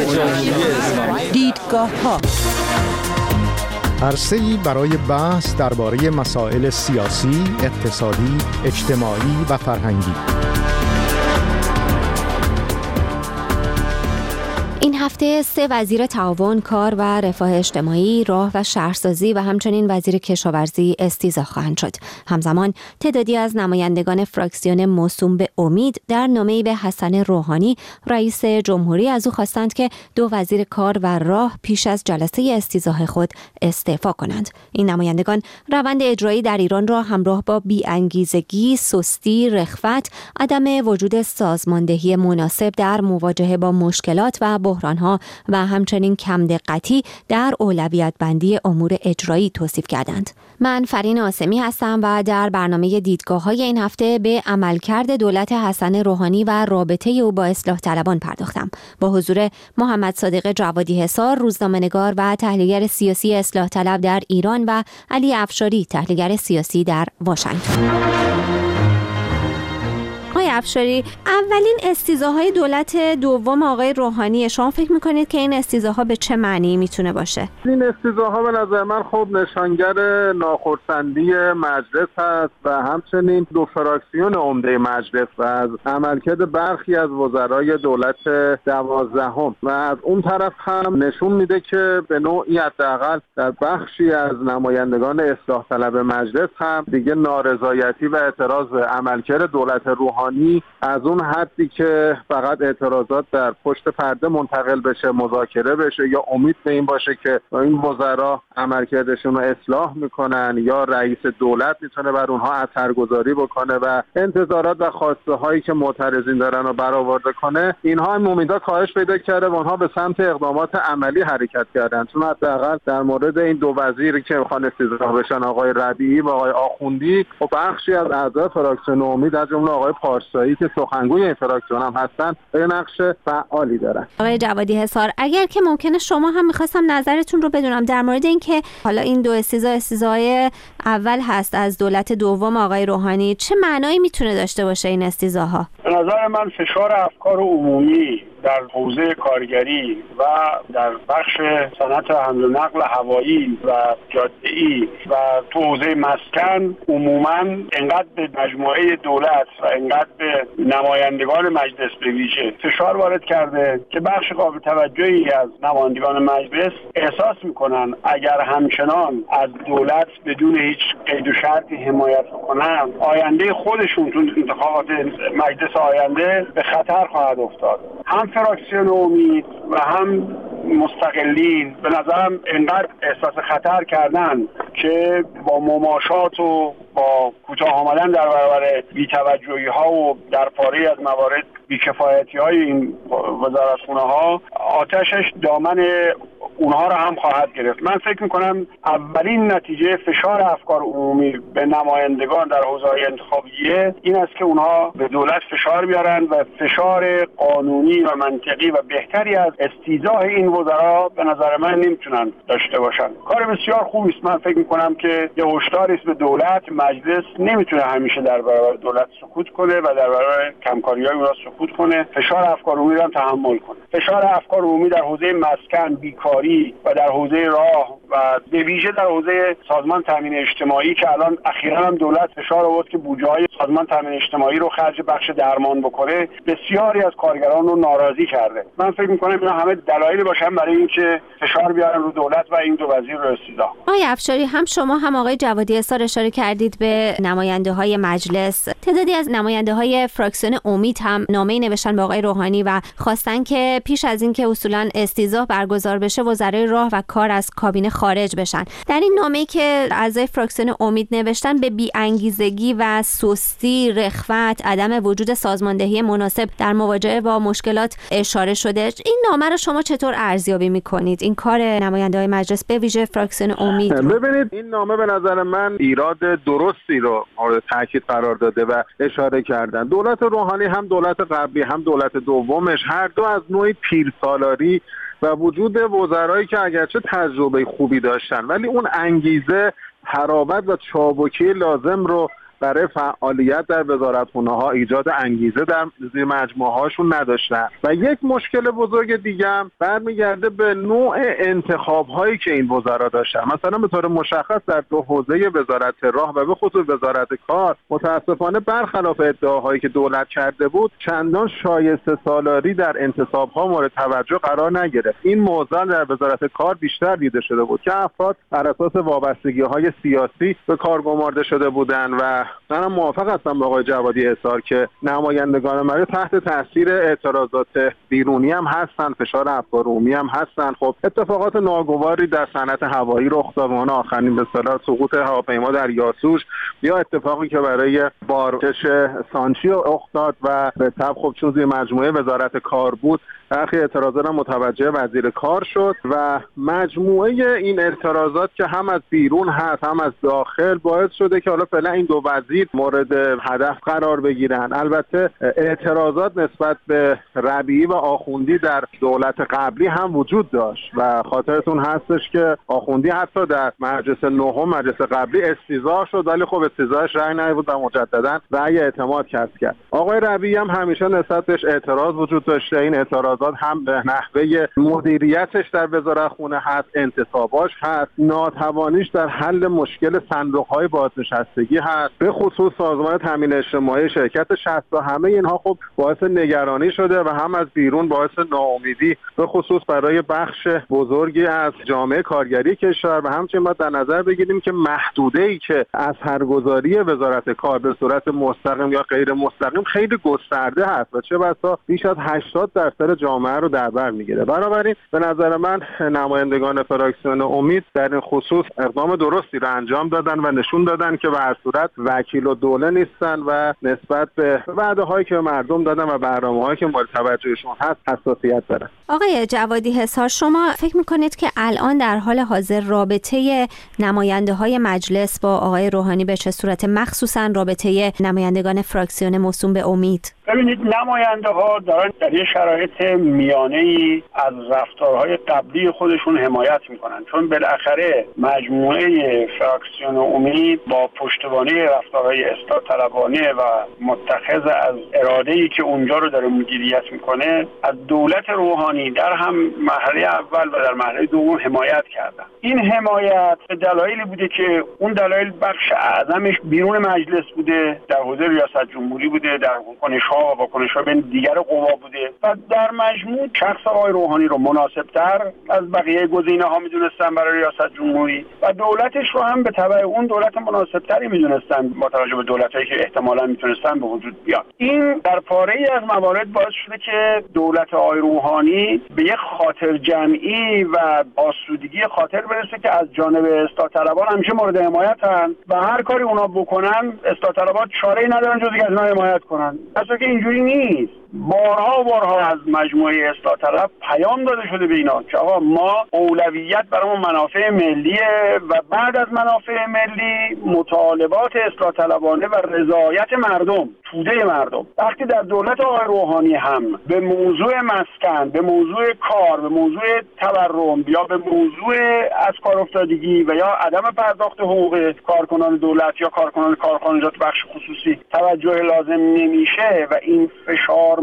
دیدگاه‌ها عرصه‌ای برای بحث درباره مسائل سیاسی، اقتصادی، اجتماعی و فرهنگی. این هفته 3 وزیر تعاون، کار و رفاه اجتماعی، راه و شهرسازی و همچنین وزیر کشاورزی استیضاح خواهند شد. همزمان تعدادی از نمایندگان فراکسیون موسوم به امید در نامه‌ای به حسن روحانی رئیس جمهوری از او خواستند که 2 وزیر کار و راه پیش از جلسه استیضاح خود استعفا کنند. این نمایندگان روند اجرایی در ایران را همراه با بی‌انگیزگی، سستی، رخوت، عدم وجود سازماندهی مناسب در مواجهه با مشکلات و بحران‌ها و همچنین کم دقتی در اولویت بندی امور اجرایی توصیف کردند. من فرین آسمی هستم و در برنامه دیدگاه‌های این هفته به عملکرد دولت حسن روحانی و رابطه او با اصلاح طلبان پرداختم. با حضور محمد صادق جوادی حصار، روزنامه‌نگار و تحلیلگر سیاسی اصلاح طلب در ایران و علی افشاری، تحلیلگر سیاسی در واشنگتن. آقای افشاری، اولین استیضاح‌های دولت دوم آقای روحانی، شما فکر می‌کنید که این استیضاح‌ها به چه معنی میتونه باشه؟ این استیضاح‌ها به نظر من خب نشانگر ناخرسندی مجلس هست و همچنین 2 فراکسیون عمده مجلس و از عملکرد برخی از وزرای دولت 12 و از اون طرف هم نشون میده که به نوعی حداقل در بخشی از نمایندگان اصلاح طلب مجلس هم دیگه نارضایتی و اعتراض به عملکرد دولت روحانی از اون حدی که فقط اعتراضات در پشت پرده منتقل بشه، مذاکره بشه یا امید به این باشه که این وزرا عملکردشون رو اصلاح میکنن یا رئیس دولت میتونه بر اونها اثرگذاری بکنه و انتظارات و خواسته هایی که معترضین دارن رو برآورده کنه، اینها هم امیدها کاهش پیدا کرده و اونها به سمت اقدامات عملی حرکت کردن. چون حداقل در مورد این 2 وزیر که میخوان استیضاح بشن، آقای ربیعی و آقای آخوندی، و بخشی از اعضای فراکسیون امید از جمله آقای پارسایی که سخنگوی این فراکسیون هم هستن، به نقش فعالی دارن. آقای جوادی حصار، اگر که ممکنه شما هم می‌خواستم نظرتون رو بدونم در مورد این که حالا این 2 استیضاح اول هست از دولت دوم آقای روحانی، چه معنایی میتونه داشته باشه این استیضاح‌ها؟ به نظر من فشار افکار عمومی در حوزه کارگری و در بخش صنعت حمل و نقل هوایی و جاده‌ای و تو حوزه مسکن عموما انقدر به مجموعه دولت و انقدر به نمایندگان مجلس به ویژه فشار وارد کرده که بخش قابل توجهی از نمایندگان مجلس احساس میکنن اگر همچنان از دولت بدون هیچ قید و شرطی حمایت کنن، آینده خودشون تو انتخابات مجلس آینده به خطر خواهد افتاد. هم فراکسیون امید و هم مستقلین به نظرم انقدر احساس خطر کردن که با مماشات و با کوتاه آمدن در برابر بی‌توجهی ها و در پاره از موارد بی‌کفایتی های این وزارتخونه ها آتشش دامن اونها رو هم خواهد گرفت. من فکر میکنم اولین نتیجه فشار افکار عمومی به نمایندگان در حوزه انتخابیه این است که اونها به دولت فشار بیارن و فشار قانونی و منطقی و بهتری از استیضاح این وزرا به نظر من نمیتونن داشته باشن. کار بسیار خوبی است. من فکر میکنم که یه هشداری است به دولت. مجلس نمیتونه همیشه در برابر دولت سکوت کنه و در برابر کمکاری‌های اونها سکوت کنه. فشار افکار عمومی رو هم تحمل کنه. فشار افکار عمومی در حوزه مسکن، بیکاری و در حوزه راه و به ویژه در حوزه سازمان تامین اجتماعی که الان اخیراً هم دولت فشار آورد که بودجه‌های سازمان تامین اجتماعی رو خرج بخش درمان بکنه، بسیاری از کارگران رو ناراضی کرده. من فکر می‌کنم اینا همه دلایلی باشن برای اینکه فشار بیارن رو دولت و این 2 وزیر رو استیضاح. آقای افشاری، هم شما هم آقای جوادی حصار اشاره کردید به نماینده‌های مجلس. تعدادی از نماینده‌های فراکسیون امید هم نامه‌ای نوشتن به آقای روحانی و خواستن که پیش از اینکه اصولاً استیضاح برگزار بشه وزرای راه و کار از کابینه خارج بشن. در این نامه‌ای که اعضای فراکسیون امید نوشتن به بی‌انگیزگی و سستی، رخوت، عدم وجود سازماندهی مناسب در مواجهه با مشکلات اشاره شده. این نامه رو شما چطور ارزیابی می‌کنید؟ این کار نماینده‌های مجلس به ویژه فراکسیون امید؟ ببینید، این نامه به نظر من ایراد درستی رو مورد تاکید قرار داده و اشاره کردن. دولت روحانی هم دولت قبلی هم دولت دومش هر دو از نوعی پیرسالاری و وجود وزرایی که اگرچه تجربه خوبی داشتن ولی اون انگیزه، حرابت و چابکی لازم رو برای فعالیت در وزارتخونه‌ها، ایجاد انگیزه در زیر مجموعه‌هاشون نداشتن. و یک مشکل بزرگ دیگه هم برمیگرده به نوع انتخاب‌هایی که این وزرا داشتن. مثلا به طور مشخص در دو حوزه وزارت راه و به خصوص وزارت کار متاسفانه برخلاف ادعاهایی که دولت کرده بود چندان شایسته سالاری در انتصاب‌ها مورد توجه قرار نگرفت. این موضوع در وزارت کار بیشتر دیده شده بود که افراد بر اساس وابستگی‌های سیاسی به کار گمارده شده بودند و منم موافق هستم با آقای جوادی حصار که نمایندگان ما تحت تاثیر اعتراضات بیرونی هم هستن، فشار افکار عمومی هم هستن. خب اتفاقات ناگواری در صنعت هوایی رخ داد، اون آخرین به اصطلاح سقوط هواپیما در یاسوج یا اتفاقی که برای بارکش سانچی افتاد و به تبع خب چون زیر مجموعه وزارت کار بود برخی اعتراضات هم متوجه وزیر کار شد و مجموعه این اعتراضات که هم از بیرون هست هم از داخل باعث شده که حالا فعلا این دو وزیر مورد هدف قرار بگیرن. البته اعتراضات نسبت به ربیعی و آخوندی در دولت قبلی هم وجود داشت و خاطرتون هستش که آخوندی حتی در مجلس نهم مجلس قبلی استیضاح شد ولی خب استیضاحش رأی نیاورد و مجددا رأی اعتماد کسب کرد. آقای ربیعی هم همیشه نسبت بهش اعتراض وجود داشته. این اعتراضات هم به نحوه مدیریتش در وزارتخونه هست، انتصاباش هست، ناتوانیش در حل مشکل صندوق‌های بازنشستگی هست، به خصوص سازمان تامین اجتماعی شرکت 60 و همه اینها خب باعث نگرانی شده و هم از بیرون باعث ناامیدی به خصوص برای بخش بزرگی از جامعه کارگری کشور و همچنین باید در نظر بگیریم که محدوده‌ای که از اثرگذاری وزارت کار به صورت مستقیم یا غیر مستقیم خیلی گسترده هست و چه بسا بیش از 80% جامعه رو در بر میگیره. بنابراین به نظر من نمایندگان فراکسیون امید در این خصوص اقدام درستی رو انجام دادن و نشون دادن که به هر صورت وکیل و دوله نیستن و نسبت به وعده‌هایی که مردم دادن و برنامه‌هایی که مورد توجهشون هست حساسیت دارن. آقای جوادی حصار، شما فکر می‌کنید که الان در حال حاضر رابطه نماینده‌های مجلس با آقای روحانی به چه صورت، مخصوصاً رابطه نمایندگان فراکسیون موسوم به امید؟ ببینید نماینده‌ها دارن در یه شرایط میانه‌ای از رفتارهای قبلی خودشون حمایت میکنن، چون بالاخره مجموعه فراکسیون امید با پشتوانه رفتارهای اصلاح طلبانه و متخذ از اراده‌ای که اونجا رو داره مدیریت میکنه از دولت روحانی در هم مرحله اول و در مرحله دوم حمایت کردن. این حمایت به دلایلی بوده که اون دلایل بخش اعظمش بیرون مجلس بوده، در حوزه ریاست جمهوری بوده، در کنش‌ها و واکنش‌ها بین دیگر قوا بوده و در مجموع شخص آقای روحانی رو مناسب‌تر از بقیه گزینه‌ها می‌دونستن برای ریاست جمهوری و دولتش رو هم به تبع اون دولت مناسب‌تری می‌دونستن با توجه به دولتایی که احتمالاً می‌تونستن به وجود بیان. این در پاره‌ای از موارد باعث شده که دولت آقای روحانی به یک خاطر جمعی و آسودگی خاطر برسه که از جانب اصلاح طلبان همیشه مورد حمایتن و هر کاری اونا بکنن اصلاح طلبان چاره‌ای ندارن جز اینکه از اونها حمایت کنن. اصلا که اینجوری نیست. بارها از مجموعه اصلاح طلب پیام داده شده به اینا که آقا ما اولویت برامون منافع ملیه و بعد از منافع ملی مطالبات اصلاح طلبانه و رضایت مردم، توده مردم. وقتی در دولت آقای روحانی هم به موضوع مسکن، به موضوع کار، به موضوع تورم یا به موضوع از کار افتادگی و یا عدم پرداخت حقوق کارکنان دولت یا کارکنان کارخانجات بخش خصوصی توجه لازم نمیشه و این فشار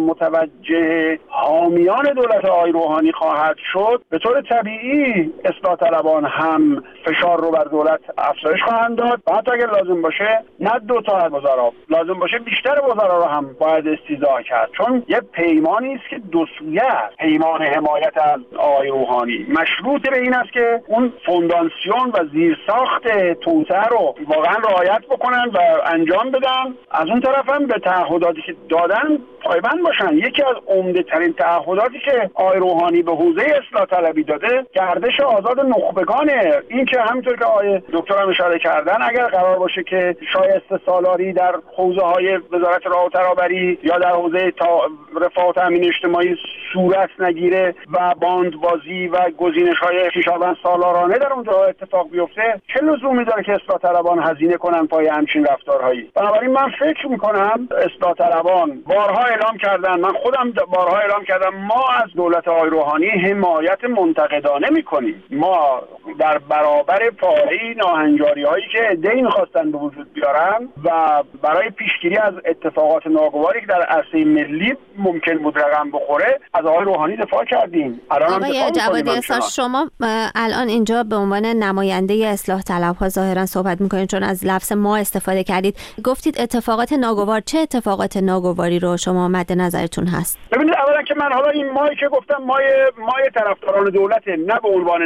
متوجه حامیان دولت آقای روحانی خواهد شد، به طور طبیعی اصلاح طلبان هم فشار رو بر دولت افزایش خواهند داد و حتی اگر لازم باشه نه دو تا از وزرا، لازم باشه بیشتر وزرا رو هم باید استیضاح کرد، چون یه پیمانی است که دو سویه است. پیمان حمایت از آقای روحانی مشروط به این است که اون فونداسیون و زیرساخت توسعه رو واقعا رعایت بکنن و انجام بدن، از اون طرف هم به تعهداتی که دادن پایبند باشن. یکی از عمده ترین تعهداتی که آقای روحانی به حوزه اصلاح طلبی داده گردش آزاد نخبگانه. این که همینطور که آقای دکتر هم اشاره کردن اگر قرار باشه که شایسته سالاری در حوزه های وزارت راه و ترابری یا در حوزه رفاه و تامین اجتماعی صورت نگیره و باندبازی و گزینش های خویشاوند سالارانه در اونجا اتفاق بیفته، چه لزومی داره که اصلاح طلبان هزینه کنن پای همچین رفتارهایی؟ بنابراین من فکر میکنم اصلاح طلبان بارها اعلام کرد کردن. من خودم بارها اعلام کردم ما از دولت آقای روحانی حمایت منتقدانه میکنیم. ما در برابر پاره ناهنجاری هایی که عده‌ای میخواستن به وجود بیارن و برای پیشگیری از اتفاقات ناگواری که در عرصه ملی ممکن بود رقم بخوره از آقای روحانی دفاع کردیم. آقای جوادی اسار، شما الان اینجا به عنوان نماینده اصلاح طلب‌ها ظاهرا صحبت میکنید، چون از لفظ ما استفاده کردید. گفتید اتفاقات ناگوار. چه اتفاقات ناگواری رو شما مد نظرتون هست؟ ببینید، اولا که من حالا این مایی که گفتم مای طرفداران دولت، نه به عنوان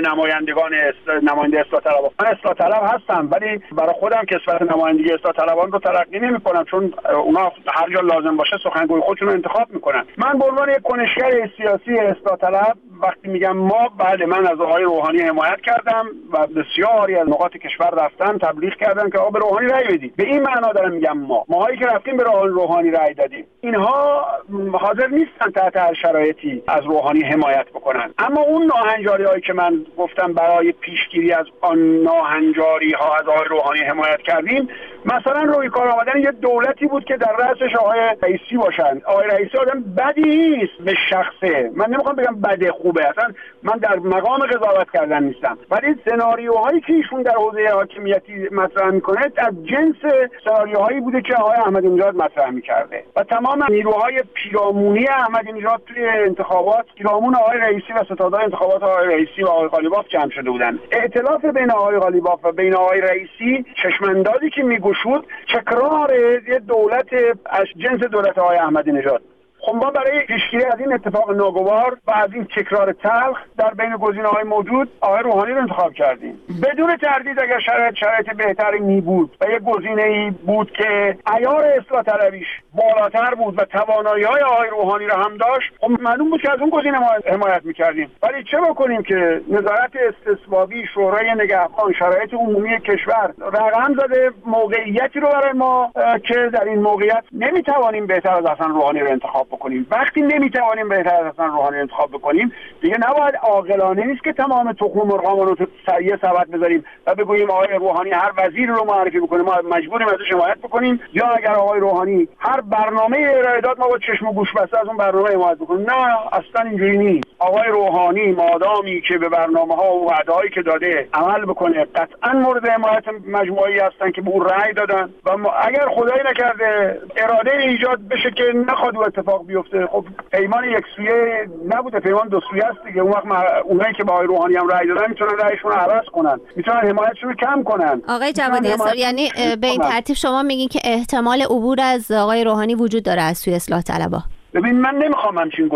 نماینده اصلاح طلبان. من اصلاح طلب هستم، ولی برای خودم کسوت نمایندگی اصلاح طلبان رو تلقی نمی‌کنم، چون اونا هر جا لازم باشه سخنگوی خودشون رو انتخاب میکنن. من به عنوان یک کنشگر سیاسی اصلاح طلب وقتی میگم ما، بله من از آقای روحانی حمایت کردم و بسیاری از نقاط کشور رفتن تبلیغ کردن که آقا به روحانی رأی بدید. به این معنا دارم میگم ماهایی که رفتیم به روحانی رأی دادیم، اینها حاضر نیستن تحت هر شرایطی از روحانی حمایت بکنن. اما اون ناهنجاری هایی که من گفتم برای پیشگیری از آن ناهنجاری ها از آقای روحانی حمایت کردیم، مثلا روی کار آمدن یه دولتی بود که در رأسش آقای رئیسی باشن. آقای رئیسی آدم بدی نیست به شخصه، من نمیخوام بگم بده خوبه، اصلا من در مقام قضاوت کردن نیستم، ولی سناریوهایی که ایشون در حوزه حاکمیتی مطرح میکنه از جنس سناریوهایی بوده که آقای احمدی نژاد مطرح میکرده و تمام نیروهای پیرامونی احمدی نژاد توی انتخابات پیرامون آقای رئیسی و ستادهای انتخابات آقای رئیسی و آقای قالیباف جمع شده بودن. ائتلاف بین آقای قالیباف و بین آقای رئیسی چشماندازی که میگشود تکرار یه دولت از جنس دولت آقای احمدی نژاد. خب ما برای پیشگیری از این اتفاق ناگوار و از این تکرار تلخ در بین گزینه‌های موجود آقای روحانی رو انتخاب کردیم. بدون تردید اگر شرایط بهتری می بود و یک گزینه‌ای بود که عیار اصلاح طلبیش بالاتر بود و توانایی‌های آقای روحانی رو هم داشت، خب معلوم بود که از اون گزینه ما حمایت می‌کردیم. ولی چه بکنیم که نظارت استصوابی، شورای نگهبان، شرایط عمومی کشور رقم زده موقعیتی رو برای ما که در این موقعیت نمی‌توانیم بهتر از حسن روحانی رو انتخاب بکنیم. وقتی نمیتوانیم بهتر از حسن روحانی انتخاب بکنیم، دیگه نباید عاقلانه نیست که تمام تخم مرغامون رو تو سریع سبد بذاریم و بگوییم آقای روحانی هر وزیر رو معرفی بکنه ما مجبوریم ازش حمایت بکنیم، یا اگر آقای روحانی هر برنامه ارائه داد ما با چشم و گوش بسته از اون برنامه حمایت بکنیم. نه، اصلا اینجوری نیست. آقای روحانی مادامی که به برنامه‌ها و وعده‌هایی که داده عمل بکنه، قطعا مورد حمایت مجموعه‌ای هستن که به اون رأی دادن و اگر خدای نکرده اراده ایجاد بشه که نخواد اتفاق بیفته، خب پیمان یک سویه نبوده، پیمان دو سویه است دیگه. اون وقت اونایی که با آقای روحانی هم رأی دادن میتونن رأیشون رو عوض کنن، میتونن حمایتشون رو کم کنن. آقای جوادی اسار، یعنی به این ترتیب شما میگین که احتمال عبور از آقای روحانی وجود داره از سوی اصلاح طلبها؟ ببین، من نمیخوام همچین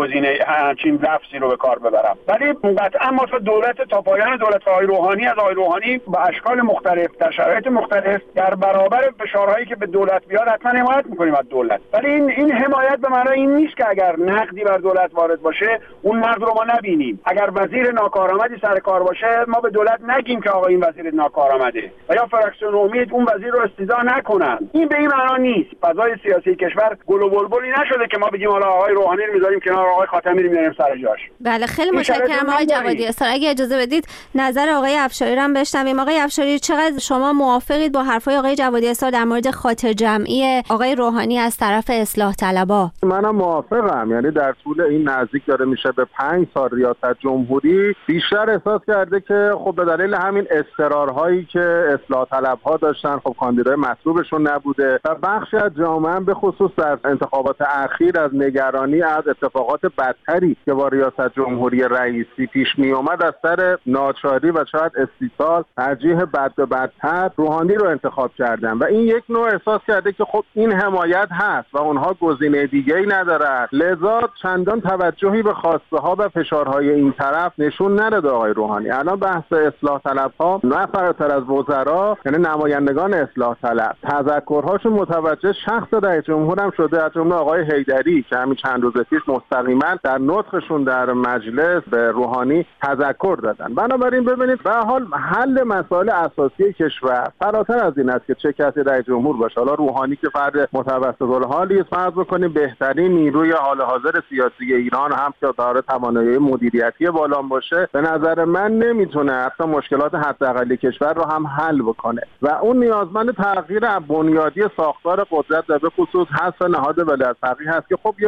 لفظی رو به کار ببرم، ولی قطعا ما تا پایان دولت آقای روحانی از آقای روحانی با اشکال مختلف در شرایط مختلف در برابر فشارهایی که به دولت بیاد حتما حمایت میکنیم از دولت. ولی این حمایت به معنای این نیست که اگر نقدی بر دولت وارد باشه اون نقد رو ما نبینیم. اگر وزیر ناکارآمدی سر کار باشه ما به دولت نگیم که آقا این وزیر ناکارآمده و یا فراکسیون امید اون وزیر رو استیضاح نکنن. این به این معنا نیست. فضای سیاسی کشور گل و بلبلی نشده که ما بگیم آقای روحانی رو میذاریم کنار، آقای خاتمی رو میذاریم سر جاش. بله، خیلی متشکرم آقای جوادی اسار. اگه اجازه بدید نظر آقای افشاری رو هم بشنویم. آقای افشاری، چقدر شما موافقید با حرفای آقای جوادی اسار در مورد خاطر جمعی آقای روحانی از طرف اصلاح طلبها؟ منم موافقم. یعنی در طول این نزدیک داره میشه به 5 سال ریاست جمهوری بیشتر احساس کرده که خب به دلیل همین اصرارهایی که اصلاح طلبها داشتن، خب کاندیدای مطلوبشون نبوده و بخشی از جامعه به خصوص در انتخابات اخیر از نگرانی از اتفاقات بدتری که با ریاست جمهوری رئیسی پیش می اومد از سر ناچاری و شاید استیصال ترجیح بد به بدتر روحانی رو انتخاب کردن و این یک نوع احساس کرده که خب این حمایت هست و اونها گزینه دیگه‌ای ندارن، لذا چندان توجهی به خواسته ها و فشارهای این طرف نشون نداد آقای روحانی. الان بحث اصلاح طلب‌ها نه فراتر از وزرا، یعنی نمایندگان اصلاح طلب، تذکرهاشون متوجه شخص رئیس جمهور هم شده، از جمله آقای حیدری که همین چند روز پیش مستقیما در نطقشون در مجلس به روحانی تذکر دادن. بنابراین ببینید به حال حل مسائل اساسی کشور فراتر از این است که چه کسی رئیس جمهور باشه. حالا روحانی که فرد متوسط الحالی است، فرض بکنیم بهترین نیروی حال حاضر سیاسی ایران هم که داره توانایی مدیریتی بالا باشه، به نظر من نمیتونه حتی مشکلات حداقلی کشور رو هم حل بکنه و اون نیازمند تغییر بنیادی ساختار قدرت و به خصوص حذف نهاد ولایت فقیه هست که خب یه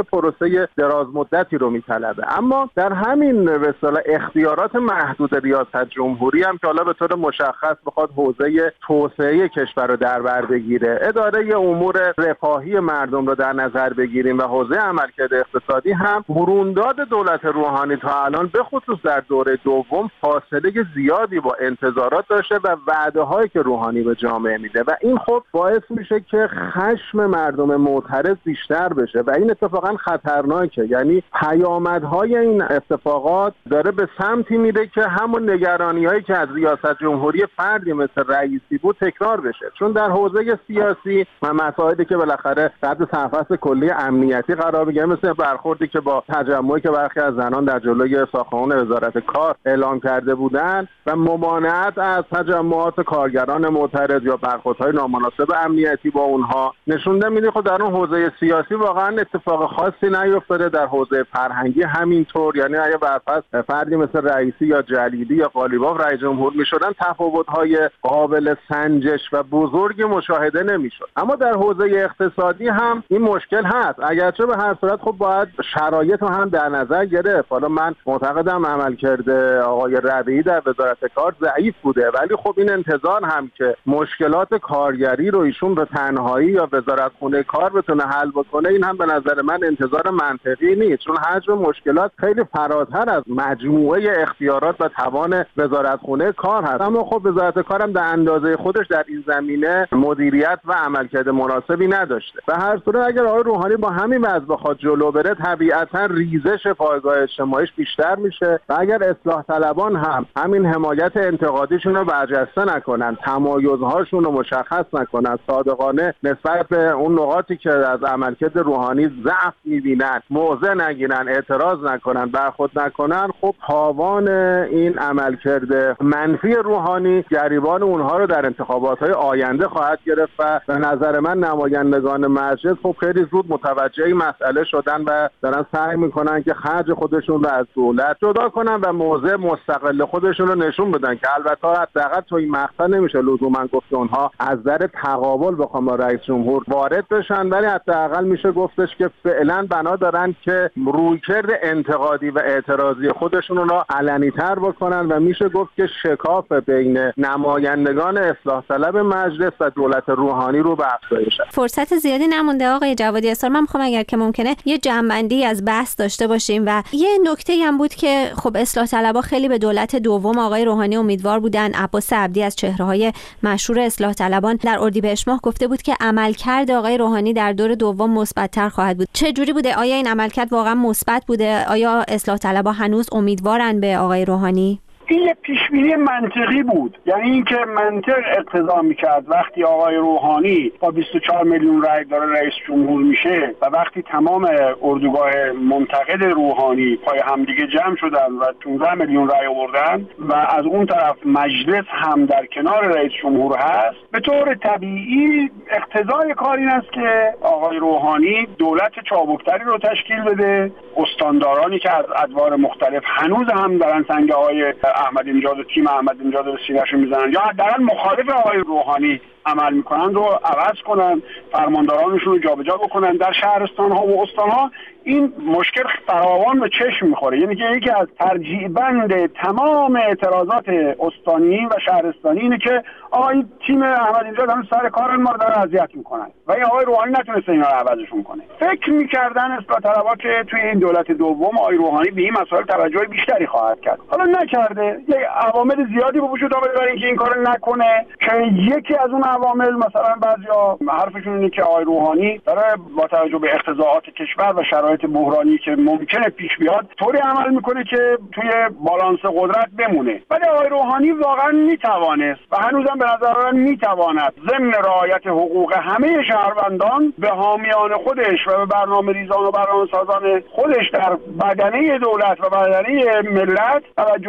پروسه دراز مدتی رو میطلبه. اما در همین به اصطلاح اختیارات محدود ریاست جمهوری هم که حالا به طور مشخص بخواد حوزه توسعه کشور رو در بر بگیره، اداره امور رفاهی مردم رو در نظر بگیریم و حوزه عملکرد اقتصادی هم، برونداد دولت روحانی تا الان به خصوص در دوره دوم فاصله زیادی با انتظارات داشته و وعده‌هایی که روحانی به جامعه میده و این خب باعث میشه که خشم مردم معترض بیشتر بشه و این اتفاقا خطرناکه. یعنی پیامدهای این اتفاقات داره به سمتی میره که همون نگرانی‌هایی که از ریاست جمهوری فردی مثل رئیسی بود تکرار بشه، چون در حوزه سیاسی و مسائلی که بالاخره تحت سرفصل کلی امنیتی قرار میگیره، مثل برخوردی که با تجمعی که برخی از زنان در جلوی ساختمان وزارت کار اعلام کرده بودند و ممانعت از تجمعات کارگران معترض یا برخوردهای نامناسب امنیتی با اونها، نشون میده خود در اون حوزه سیاسی واقعا اتفاق خاصی نیفتاده. در حوزه فرهنگی همینطور، یعنی اگه برفرض فردی مثل رئیسی یا جلیلی یا قالیباف رئیس جمهور میشدن تفاوت‌های قابل سنجش و بزرگی مشاهده نمیشد. اما در حوزه اقتصادی هم این مشکل هست، اگرچه به هر صورت خب باید شرایط رو هم در نظر گرفت. حالا من معتقدم عملکرد آقای ربیعی در وزارت کار ضعیف بوده، ولی خب این انتظار هم که مشکلات کارگری رو ایشون به تنهایی یا وزارتخونه کار بتونه حل بکنه، این هم به نظر من انتظار منطقی نیست، چون حجم مشکلات خیلی فراتر از مجموعه اختیارات و توان وزارتخونه کار هست. اما خب وزارت کار هم در اندازه خودش در این زمینه مدیریت و عملکرد مناسبی نداشته. به هر صورت اگر آقای روحانی با همین وضع بخواد جلو بره، طبیعتا ریزش پایگاه اجتماعیش بیشتر میشه و اگر اصلاح طلبان هم همین حمایت انتقادیشون رو برجسته نکنن، تمایزهاشون رو مشخص نکنن، صادقانه نسبت به اون نقاطی که از عملکرد روحانی ضعف میبینن موضع نگیرن، اعتراض نکنن، برخورد نکنن، خب تاوان این عملکرد منفی روحانی گریبان اونها رو در انتخابات‌های آینده خواهد گرفت و به نظر من نمایندگان مجلس خب خیلی زود متوجه این مسئله شدن و دارن سعی میکنن که خرج خودشون رو از دولت جدا کنن و موضع مستقل خودشون رو نشون بدن که البته حداقل تو این مقطع نمیشه لزوما گفت اونها از نظر تقابل بخوام با رئیس جمهور وارد بشن، ولی حداقل میشه گفتش که فعلا بنا دارن که رویکرد انتقادی و اعتراضی خودشون رو علنی‌تر بکنن و میشه گفت که شکاف بین نمایندگان اصلاح طلب مجلس و دولت روحانی رو به افزایش. فرصت زیادی نمونده آقای جوادی اسرار، من میخوام اگر که ممکنه یه جمع‌بندی از بحث داشته باشیم و یه نکته‌ای هم بود که خب اصلاح طلبها خیلی به دولت دوم آقای روحانی امیدوار بودن. عباس عبدی از چهره‌های مشهور اصلاح طلبان در اردیبهشت ماه گفته بود که عملکرد آقای روحانی در دور دوم مثبت‌تر خواهد بود. چه جوری بوده؟ آیا این عملکرد واقعا مثبت بوده؟ آیا اصلاح طلبها هنوز امیدوارن به آقای روحانی؟ این یه پیشبینی منطقی بود، یعنی اینکه منطق اقتضا میکرد وقتی آقای روحانی با 24 میلیون رای داره رئیس جمهور میشه و وقتی تمام اردوگاه منتقد روحانی پای همدیگه جمع شدن و 15 میلیون رای آوردن و از اون طرف مجلس هم در کنار رئیس جمهور هست، به طور طبیعی اقتضای کار این است که آقای روحانی دولت چابکتری رو تشکیل بده. استاندارانی که از ادوار مختلف هنوز هم دارن سنگ آقای احمدی نژاد و تیم احمدی نژاد رو سینه‌شون میزنن یا دارن مخالف آقای روحانی عمل میکنن رو عوض کنن، فرماندارانشون رو جابجا بکنن در شهرستان‌ها و استان‌ها. این مشکل فراوان به چشم میخوره، یعنی که یکی از ترجیح بند تمام اعتراضات استانی و شهرستانی اینه که آقای تیم احمدی نژاد هم سر کارن ما رو دارن اذیت میکنن و این آقای روحانی نتونسته اینا رو عوضشون کنه. فکر میکردن اصلاح طلبها که توی این دولت دوم آقای روحانی به این مسائل توجه بیشتری خواهد کرد، حالا نکرده. یک عوامل زیادی به وجود آمده برای اینکه این کارو نکنه که یکی از اون عوامل مثلا بعضیا حرفشون اینه که آقای روحانی داره با توجه به اقتضاعات کشور و شرایط بحرانی که ممکنه پیش بیاد طوری عمل میکنه که توی بالانس قدرت بمونه. ولی آقای روحانی واقعا میتوانست و هنوزم به نظر من میتواند ضمن رعایت حقوق همه شهروندان به حامیان خودش و به برنامه‌ریزان و برنامه‌سازان خودش در بدنه دولت و بدنه ملت توجه بیشتری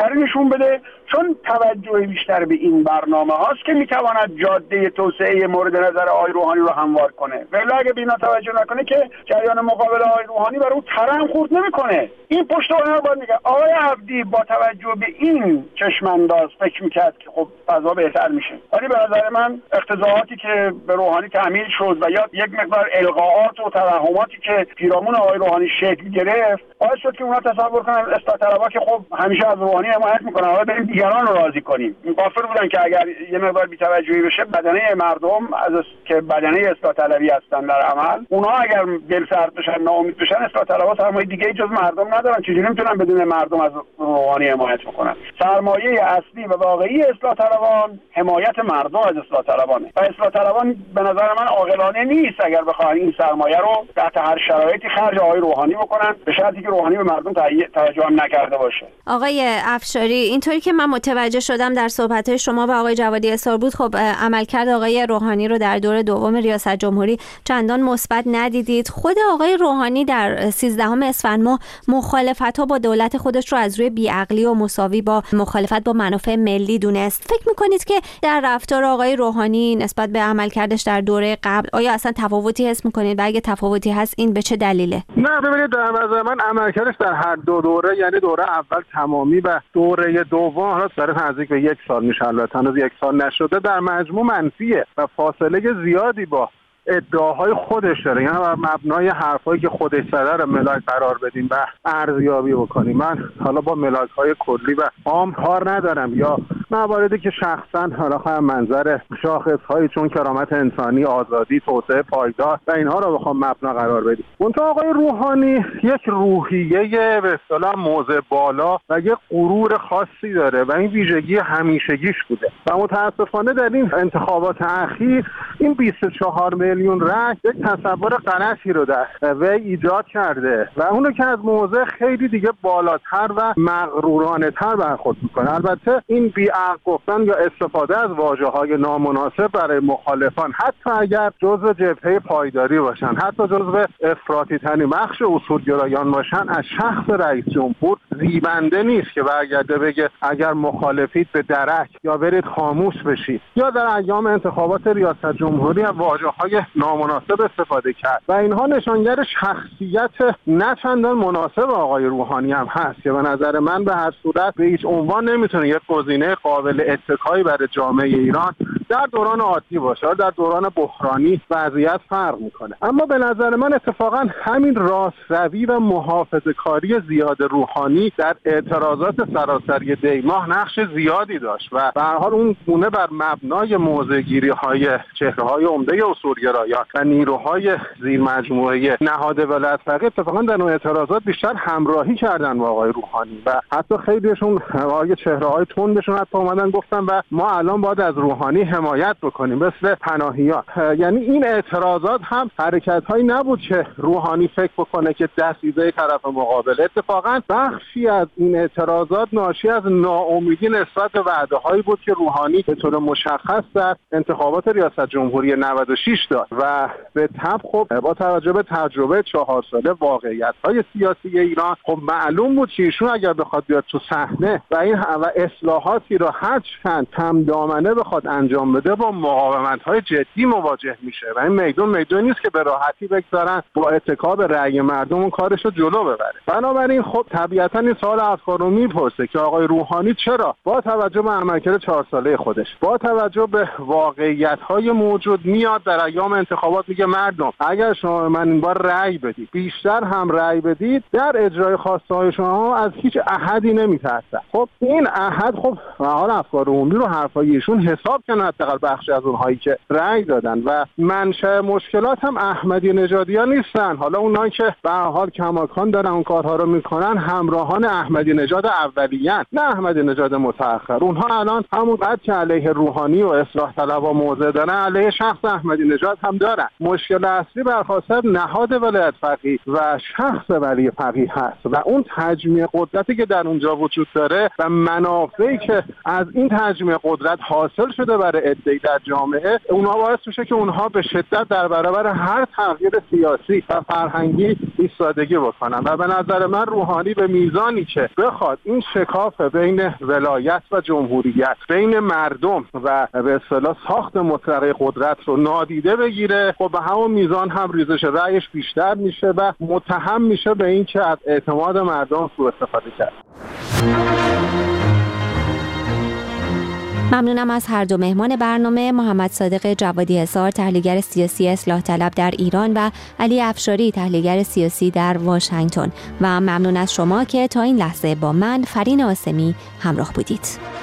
بیشتری نشون بده، چون توجه بیشتر به این برنامه هاست که میتواند جاده توسعه مورد نظر آقای روحانی رو هموار کنه. ولی اگه به اینا توجه نکنه که جریان مقابل آقای روحانی برای او ترم خورد نمیکنه. این پشتوانه رو باید میگه. آقای عبدی با توجه به این چشمانداز فکر میکرد که خب فضا بهتر میشه، ولی به نظر من اقتضاعاتی که به روحانی تعمیل شد و یا یک مقدار القاءات و توهماتی که پیرامون آقای روحانی شکل گرفت باعث شد که اونا تصور کنن اصلاح طلبها که خب همیشه از روحانی حمایت میکنن، حالا بریم دیگران رو راضی کنیم. غافل بودن که اگر یه مقدار بی‌توجهی بشه بدنه مردم از که بدنه اصلاح طلبی هستن در عمل، اونا اگر دلسرد بشن ناامید بشن اصلاح طلبها سرمایه دیگه جز مردم ندارن، چجوری میتونن بدون مردم از روحانی حمایت بکنن؟ سرمایه اصلی و واقعی اصلاح طلبان حمایت مردم از اصلاح طلبانه و اصلاح طلبان به نظر من عاقلانه نیست اگر بخوان این سرمایه رو تحت هر شرایطی خرج آقای روحانی بکنن، به شرطی که روحانی به مردم توجه هم نکرده باشه. آقای افشاری، اینطوری که من متوجه شدم در صحبت‌های شما و آقای جوادی اسار بود، خب عملکرد آقای روحانی رو در دور دوم ریاست جمهوری چندان مثبت ندیدید. خود آقای روحانی در 13 اسفند ماه مخالفت‌ها با دولت خودش رو از روی بیعقلی و مساوی با مخالفت با منافع ملی دونست. فکر می‌کنید که در رفتار آقای روحانی نسبت به عملکردش در دوره قبل آیا اصلا تفاوتی حس می‌کنید و اگه تفاوتی هست این به چه دلیله؟ نه ببینید، در نظر من عملکردش در هر دو دوره، یعنی دوره اول تمامی و دوره دوم حالا داره نزدیک به 1 سال میشه، البته هنوز 1 سال نشده، در مجموع منفیه و فاصله زیادی با ادعاهای خودش داره. یعنی بر مبنای حرفایی که خودش زده رو ملاک قرار بدیم و ارزیابی بکنیم. من حالا با ملاک‌های کلی و عام کار ندارم یا مواردی که شخصا حالا خواهم منظر شاخص‌هایی چون کرامت انسانی، آزادی، توسعه پایدار و اینها رو بخوام مبنا قرار بدیم. اون آقای روحانی یک روحیه به اصطلاح موضع بالا و یک غرور خاصی داره و این ویژگی همیشگیش بوده و متاسفانه در این انتخابات اخیر این 24 میلیون رأی یک تصور غلطی رو در وی ایجاد کرده و اونو که از موضع خیلی دیگه بالاتر و مغرورانه تر برخورد میکنه. البته این بیعقل گفتن یا استفاده از واژه‌های نامناسب برای مخالفان، حتی اگر جزء جبهه پایداری باشن، حتی جزء افراطی ترین بخش اصولگرایان باشن، از شخص رئیس جمهور زیبنده نیست که برگرده بگه اگر مخالفید به درک یا برید خاموش بشید، یا در ایام انتخابات ریاست جمهوری واژه‌های نامناسب استفاده کرد و اینها نشانگر شخصیت نه چندان مناسب آقای روحانی هم هست که به نظر من به هر صورت به هیچ عنوان نمیتونه یک گزینه قابل اتکایی برای جامعه ایران در دوران عادی باشه. در دوران بحرانی وضعیت فرق میکنه. اما به نظر من اتفاقا همین راستروی و محافظه‌کاری زیاد روحانی در اعتراضات سراسری دیماه نقش زیادی داشت و به هر حال اون گونه بر مبنای موضع‌گیری‌های چهره‌های عمده اصولگرایان و نیروهای زیر مجموعه نهاد ولایت فقیه اتفاقا در اون اعتراضات بیشتر همراهی کردن با آقای روحانی و حتی خیلیشون آقای چهره‌های تندشون حتی اومدن گفتن و ما الان باید از روحانی حمایت بکنیم مثل پناهیان. یعنی این اعتراضات هم حرکت‌هایی نبود که روحانی فکر بکنه که دستیزه طرف مقابل. اتفاقا بخشی از این اعتراضات ناشی از ناامیدی نسبت به وعده‌هایی بود که روحانی به طور مشخص در انتخابات ریاست جمهوری 96 داد و به طب خب با توجه به تجربه 4 ساله واقعیت‌های سیاسی ایران خب معلوم بود که ایشون اگر بخواد بیاد تو صحنه و این اصلاحاتی رو هرچند کم دامنه بخواد انجام بده با مقاومت‌های جدی مواجه میشه و این میدون نیست که به راحتی بگذارن با اتکا به رأی مردم اون کارش رو جلو ببره. بنابراین خب طبیعتاً این سوال افکار رو میپرسه که آقای روحانی چرا با توجه به عملکرد 4 ساله خودش، با توجه به واقعیت‌های موجود میاد در ایام انتخابات میگه مردم اگر شما من این بار رأی بدید، بیشتر هم رأی بدید، در اجرای خواسته‌های شما از هیچ احدی نمیترسم. خب این احد خب حالا افکار عمومی رو حرفای ایشون حساب کنه، حداقل بخشی از اونهایی که رأی دادن و منشأ مشکلات هم احمدی نژادی‌ها نیستن. حالا اونایی که به هر حال کماکان دارن اون کارها رو میکنن همراهان احمدی نژاد اولیه‌اند، نه احمدی نژاد متأخر. اونها الان همون قد که علیه روحانی و اصلاح طلبها موضع دارن علیه شخص احمدی نژاد هم دارن. مشکل اصلی برخاستر نهاد ولایت فقیه و شخص ولی فقیه هست و اون تجمیع قدرتی که در اونجا وجود داره و منافعی که از این تجمیع قدرت حاصل شده برای عده‌ای در جامعه، اونها باعث میشه که اونها به شدت در برابر هر تغییر سیاسی و فرهنگی ایستادگی بکنن و به نظر من روحانی به میزانی که بخواد این شکاف بین ولایت و جمهوریت، بین مردم و به اصطلاح ساخت مطلقه قدرت رو نادیده بگیره، خب به همون میزان هم ریزش رأیش بیشتر میشه و متهم میشه به این که از اعتماد مردم سوء استفاده کرد. ممنونم از هر دو مهمان برنامه، محمد صادق جوادی حصار، تحلیلگر سیاسی اصلاح طلب در ایران و علی افشاری، تحلیلگر سیاسی در واشنگتن، و ممنون از شما که تا این لحظه با من فرین آسمی همراه بودید.